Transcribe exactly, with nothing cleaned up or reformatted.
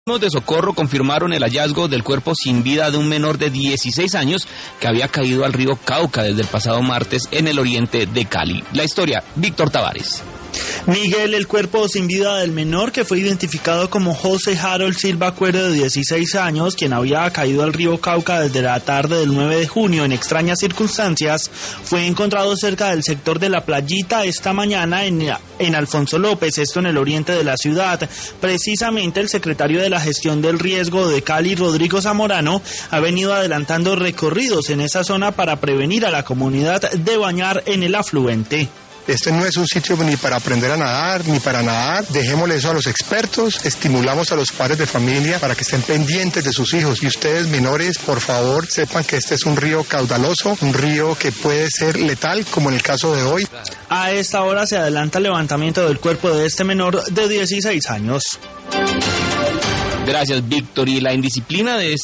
De Socorro confirmaron el hallazgo del cuerpo sin vida de un menor de dieciséis años que había caído al río Cauca desde el pasado martes en el oriente de Cali. La historia, Víctor Tavares. Miguel, el cuerpo sin vida del menor, que fue identificado como José Harold Silva Cuero, de dieciséis años, quien había caído al río Cauca desde la tarde del nueve de junio en extrañas circunstancias, fue encontrado cerca del sector de La Playita esta mañana en, en Alfonso López, esto en el oriente de la ciudad. Precisamente el secretario de la Gestión del Riesgo de Cali, Rodrigo Zamorano, ha venido adelantando recorridos en esa zona para prevenir a la comunidad de bañar en el afluente. Este no es un sitio ni para aprender a nadar, ni para nadar. Dejémosle eso a los expertos, estimulamos a los padres de familia para que estén pendientes de sus hijos. Y ustedes, menores, por favor, sepan que este es un río caudaloso, un río que puede ser letal, como en el caso de hoy. A esta hora se adelanta el levantamiento del cuerpo de este menor de dieciséis años. Gracias, Víctor. Y la indisciplina de